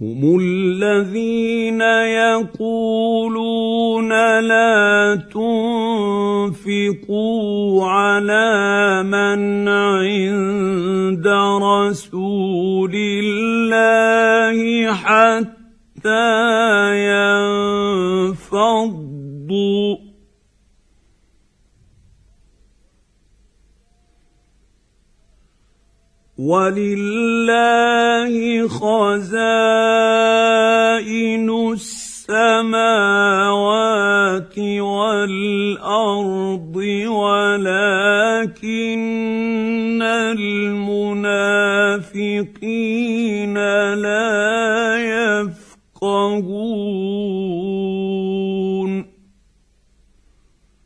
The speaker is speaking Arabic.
هم الذين يقولون لا تنفقوا على من عند رسول الله حتى ينفضوا ولله خزائن السماوات والأرض ولكن المنافقين لا يفقهون